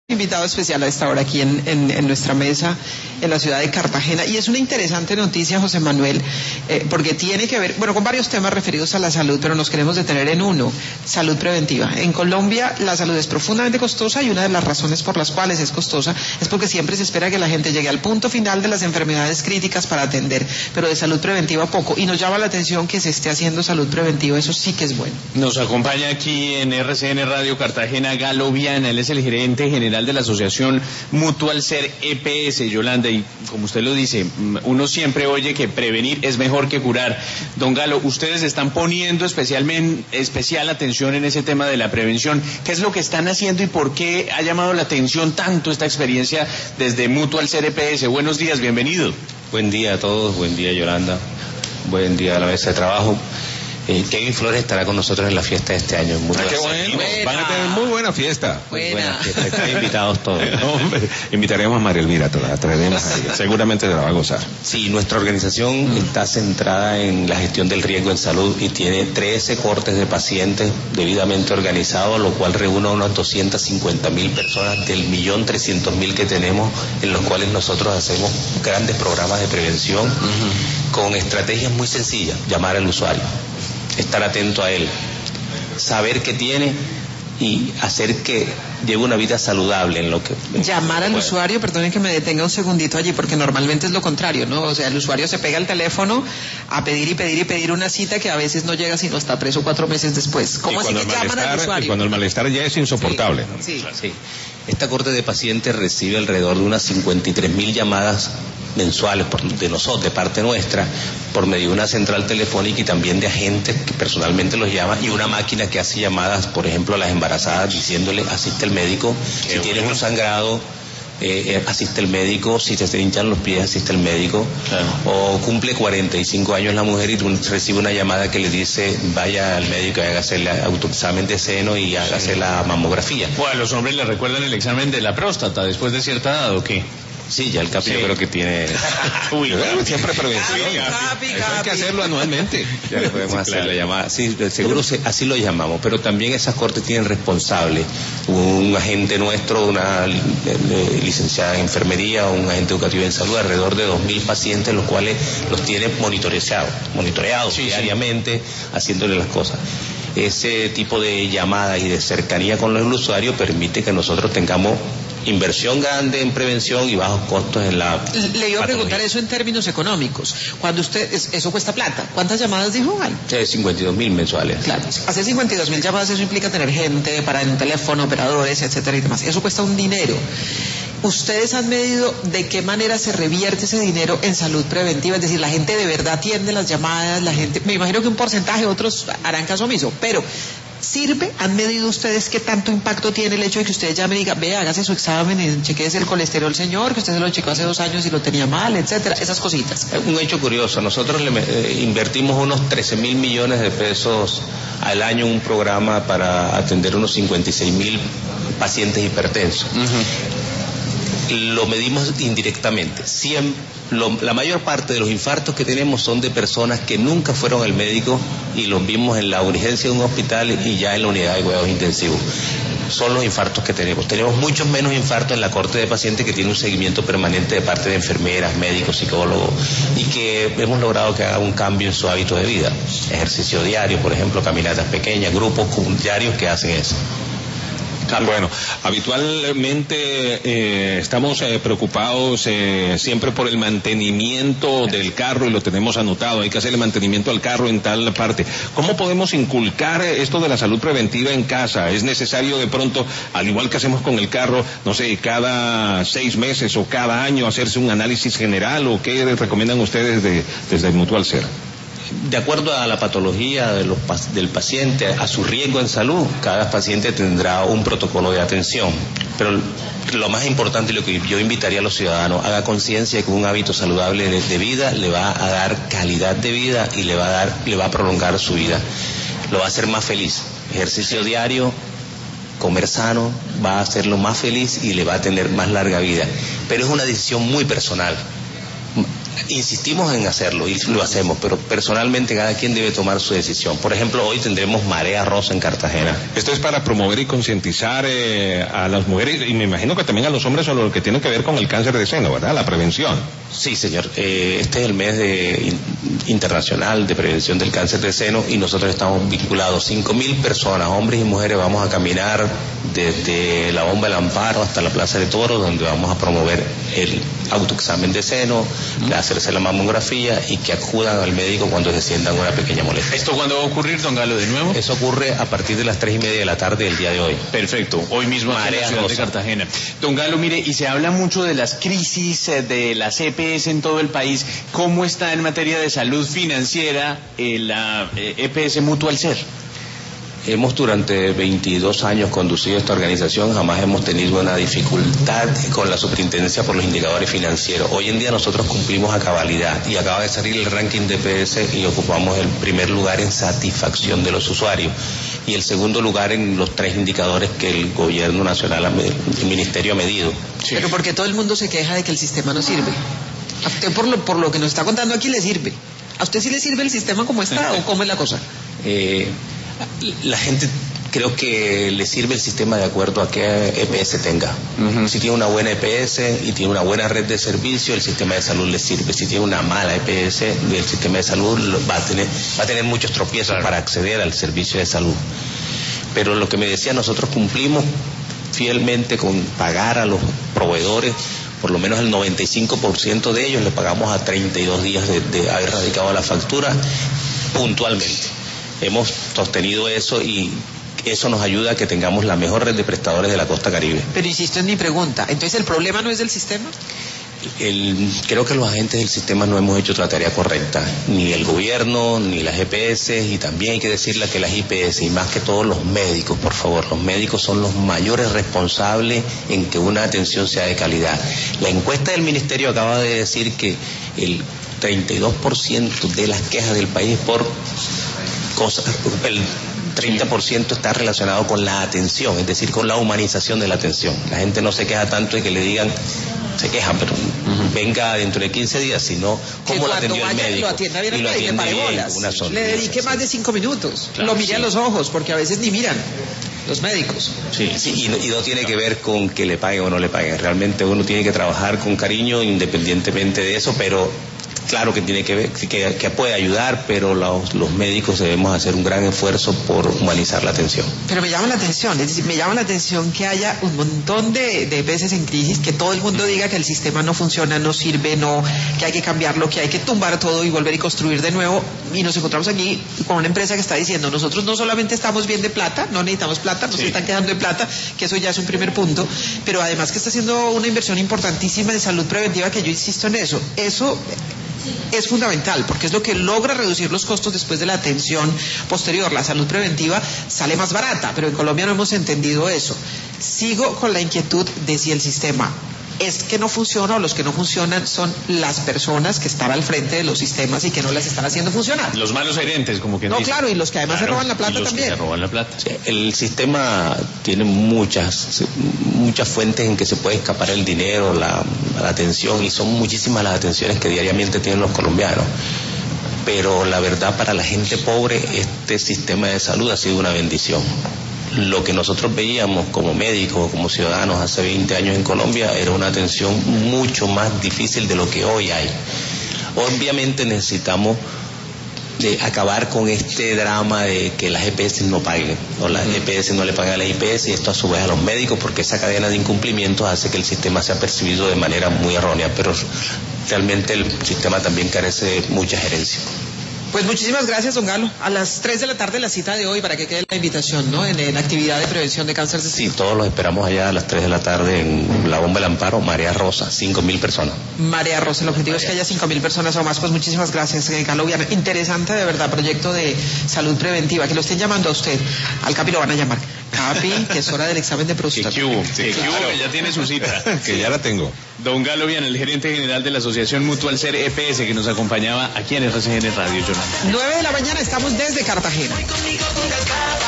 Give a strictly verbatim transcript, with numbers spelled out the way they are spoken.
Invitado especial a esta hora aquí en, en, en nuestra mesa en la ciudad de Cartagena, y es una interesante noticia, José Manuel, eh, porque tiene que ver, bueno, con varios temas referidos a la salud, pero nos queremos detener en uno: salud preventiva. En Colombia la salud es profundamente costosa, y una de las razones por las cuales es costosa es porque siempre se espera que la gente llegue al punto final de las enfermedades críticas para atender, pero de salud preventiva poco, y nos llama la atención que se esté haciendo salud preventiva. Eso sí que es bueno. Nos acompaña aquí en R C N Radio Cartagena Galo Viana. Él es el gerente general de la Asociación Mutual Ser E P S, Yolanda, y como usted lo dice, uno siempre oye que prevenir es mejor que curar. Don Galo, ustedes están poniendo especialmente, especial atención en ese tema de la prevención. ¿Qué es lo que están haciendo y por qué ha llamado la atención tanto esta experiencia desde Mutual Ser E P S? Buenos días, bienvenido. Buen día a todos, buen día Yolanda, buen día a la mesa de trabajo. Eh, Kevin Flores estará con nosotros en la fiesta de este año. En ah, qué bueno. Buena. Van a tener muy buena fiesta. Buena. Muy buena fiesta. Están invitados todos. No, hombre, invitaremos a María Elvira, la traeremos a ella. Seguramente se la va a gozar. Sí, nuestra organización mm. está centrada en la gestión del riesgo en salud y tiene trece cortes de pacientes debidamente organizados, lo cual reúne a unas doscientas cincuenta mil personas del millón trescientos mil que tenemos, en los cuales nosotros hacemos grandes programas de prevención uh-huh. con estrategias muy sencillas: llamar al usuario, estar atento a él, saber qué tiene y hacer que lleve una vida saludable en lo que... Llamar al bueno. usuario, perdonen que me detenga un segundito allí, porque normalmente es lo contrario, ¿no? O sea, el usuario se pega al teléfono a pedir y pedir y pedir una cita que a veces no llega sino hasta tres o cuatro meses después. ¿Cómo así que llaman al usuario? Y cuando el malestar ya es insoportable. Sí, ¿no? sí. sí. Esta corte de pacientes recibe alrededor de unas cincuenta y tres mil llamadas mensuales por, de nosotros, de parte nuestra, por medio de una central telefónica y también de agentes que personalmente los llaman, y una máquina que hace llamadas, por ejemplo, a las embarazadas diciéndole: asiste el médico, Qué si bueno. tienes un sangrado, eh, asiste el médico, si te, te hinchan los pies, asiste el médico, claro. O cumple cuarenta y cinco años la mujer y recibe una llamada que le dice: vaya al médico y hágase el autoexamen de seno y hágase sí. la mamografía. Bueno, a los hombres le recuerdan el examen de la próstata después de cierta edad, ¿o qué? Sí, ya el Capi sí. yo creo que tiene... Uy, bueno, siempre prevención. Capi, Capi, Capi. Hay que hacerlo anualmente. Ya le podemos sí, hacer claro. la llamada. Sí, seguro se, así lo llamamos, pero también esas cortes tienen responsable un agente nuestro, una licenciada en enfermería, un agente educativo en salud, alrededor de dos mil pacientes, los cuales los tiene monitoreados, monitoreados sí, diariamente, sí. haciéndole las cosas. Ese tipo de llamada y de cercanía con el usuario permite que nosotros tengamos inversión grande en prevención y bajos costos en la... Le iba a preguntar eso en términos económicos. Cuando usted... Eso cuesta plata. ¿Cuántas llamadas dijo, Gal? Sí, cincuenta y dos mil mensuales. Claro. Hacer cincuenta y dos mil llamadas, eso implica tener gente para en teléfono, operadores, etcétera y demás. Eso cuesta un dinero. ¿Ustedes han medido de qué manera se revierte ese dinero en salud preventiva? Es decir, la gente de verdad atiende las llamadas, la gente... Me imagino que un porcentaje, otros harán caso omiso, pero... ¿sirve? ¿Han medido ustedes qué tanto impacto tiene el hecho de que usted llame y diga: vea, hágase su examen, chequeese el colesterol, señor, que usted se lo checó hace dos años y lo tenía mal, etcétera? Esas cositas. Un hecho curioso: nosotros le eh, invertimos unos trece mil millones de pesos al año en un programa para atender unos cincuenta y seis mil pacientes hipertensos. Uh-huh. Lo medimos indirectamente. cien Lo, la mayor parte de los infartos que tenemos son de personas que nunca fueron al médico y los vimos en la urgencia de un hospital y ya en la unidad de cuidados intensivos. Son los infartos que tenemos. Tenemos muchos menos infartos en la corte de pacientes, que tiene un seguimiento permanente de parte de enfermeras, médicos, psicólogos, y que hemos logrado que haga un cambio en su hábito de vida. Ejercicio diario, por ejemplo, caminatas pequeñas, grupos diarios que hacen eso. Bueno, habitualmente eh, estamos eh, preocupados eh, siempre por el mantenimiento del carro, y lo tenemos anotado: hay que hacer el mantenimiento al carro en tal parte. ¿Cómo podemos inculcar esto de la salud preventiva en casa? ¿Es necesario de pronto, al igual que hacemos con el carro, no sé, cada seis meses o cada año hacerse un análisis general, o qué recomiendan ustedes de, desde Mutual Ser? De acuerdo a la patología de los, del paciente, a su riesgo en salud, cada paciente tendrá un protocolo de atención. Pero lo más importante, y lo que yo invitaría a los ciudadanos: haga conciencia de que un hábito saludable de, de vida le va a dar calidad de vida y le va a dar, le va a prolongar su vida. Lo va a hacer más feliz. Ejercicio diario, comer sano, va a hacerlo más feliz y le va a tener más larga vida. Pero es una decisión muy personal. insistimos en hacerlo y lo hacemos, pero personalmente cada quien debe tomar su decisión. Por ejemplo, hoy tendremos Marea Rosa en Cartagena. Esto es para promover y concientizar eh, a las mujeres y me imagino que también a los hombres sobre lo que tiene que ver con el cáncer de seno, ¿verdad? La prevención. Sí, señor. Eh, este es el mes de, in, internacional de prevención del cáncer de seno y nosotros estamos vinculados. cinco mil personas, hombres y mujeres, vamos a caminar desde la Bomba del Amparo hasta la Plaza de Toros, donde vamos a promover el autoexamen de seno, uh-huh. hacerse la mamografía y que acudan al médico cuando se sientan una pequeña molestia. ¿Esto cuándo va a ocurrir, don Galo, de nuevo? Eso ocurre a partir de las tres y media de la tarde del día de hoy. Perfecto, hoy mismo aquí en la ciudad de Cartagena. Don Galo, mire, y se habla mucho de las crisis de las E P S en todo el país. ¿Cómo está en materia de salud financiera eh, la eh, E P S Mutual Ser? Hemos durante veintidós años conducido esta organización, jamás hemos tenido una dificultad con la superintendencia por los indicadores financieros. Hoy en día nosotros cumplimos a cabalidad y acaba de salir el ranking de E P S y ocupamos el primer lugar en satisfacción de los usuarios y el segundo lugar en los tres indicadores que el gobierno nacional, el ministerio ha medido. Sí. Pero porque todo el mundo se queja de que el sistema no sirve. A usted por lo, por lo que nos está contando aquí le sirve. ¿A usted sí le sirve el sistema como está o cómo es la cosa? Eh... La gente creo que le sirve el sistema de acuerdo a qué E P S tenga. Uh-huh. Si tiene una buena E P S y tiene una buena red de servicio, el sistema de salud le sirve. Si tiene una mala E P S, el sistema de salud va a tener, va a tener muchos tropiezos claro. para acceder al servicio de salud. Pero lo que me decía, nosotros cumplimos fielmente con pagar a los proveedores. Por lo menos el noventa y cinco por ciento de ellos le pagamos a treinta y dos días de, de haber radicado la factura puntualmente. Hemos sostenido eso y eso nos ayuda a que tengamos la mejor red de prestadores de la costa caribe. Pero insisto en mi pregunta, ¿entonces el problema no es del sistema? El, creo que los agentes del sistema no hemos hecho la tarea correcta, ni el gobierno, ni las E P S, y también hay que decirle que las I P S, y más que todos los médicos, por favor, los médicos son los mayores responsables en que una atención sea de calidad. La encuesta del ministerio acaba de decir que el treinta y dos por ciento de las quejas del país por cosas, el treinta por ciento está relacionado con la atención, es decir, con la humanización de la atención. La gente no se queja tanto de que le digan, se quejan, pero uh-huh. venga dentro de quince días, sino cómo lo atendió el médico. Lo atienda bien y lo atiende bien, una le dedique más de cinco minutos, claro, lo mire sí. a los ojos, porque a veces ni miran los médicos. Sí, sí y, no, y no tiene que ver con que le paguen o no le paguen. Realmente uno tiene que trabajar con cariño independientemente de eso, pero claro que tiene que ver, que, que puede ayudar, pero los, los médicos debemos hacer un gran esfuerzo por humanizar la atención. Pero me llama la atención, es decir, me llama la atención que haya un montón de, de veces en crisis, que todo el mundo diga que el sistema no funciona, no sirve, no, que hay que cambiarlo, que hay que tumbar todo y volver y construir de nuevo, y nos encontramos aquí con una empresa que está diciendo, nosotros no solamente estamos bien de plata, no necesitamos plata, nos sí. están quedando de plata, que eso ya es un primer punto, pero además que está haciendo una inversión importantísima de salud preventiva, que yo insisto en eso, eso es fundamental porque es lo que logra reducir los costos después de la atención posterior. La salud preventiva sale más barata, pero en Colombia no hemos entendido eso. Sigo con la inquietud de si el sistema es que no funciona o los que no funcionan son las personas que están al frente de los sistemas y que no las están haciendo funcionar. Los malos gerentes, como que no, dice. Claro, y los que además claro, se roban la plata y los también. Que se roban la plata. Sí, el sistema tiene muchas muchas fuentes en que se puede escapar el dinero, la, la atención, y son muchísimas las atenciones que diariamente tienen los colombianos. Pero la verdad, para la gente pobre, este sistema de salud ha sido una bendición. Lo que nosotros veíamos como médicos, como ciudadanos hace veinte años en Colombia, era una atención mucho más difícil de lo que hoy hay. Obviamente necesitamos de acabar con este drama de que las E P S no paguen, o las E P S no le pagan a las I P S, y esto a su vez a los médicos, porque esa cadena de incumplimientos hace que el sistema sea percibido de manera muy errónea, pero realmente el sistema también carece de mucha gerencia. Pues muchísimas gracias, don Galo. A las tres de la tarde la cita de hoy para que quede la invitación, ¿no? En, en la actividad de prevención de cáncer de seno. Sí, todos los esperamos allá a las tres de la tarde en la Bomba del Amparo, Marea Rosa, cinco mil personas. Marea Rosa, el objetivo Marea. es que haya cinco mil personas o más. Pues muchísimas gracias, eh, Galo Viana. Interesante, de verdad, proyecto de salud preventiva. Que lo estén llamando a usted. Al Capi lo van a llamar. Capi, que es hora del examen de próstata. Que hubo, que hubo, que ya tiene su cita. Que ya la tengo. Don Galo Viana, el gerente general de la Asociación Mutual Ser E P S, que nos acompañaba aquí en R C N Radio. nueve de la mañana, estamos desde Cartagena.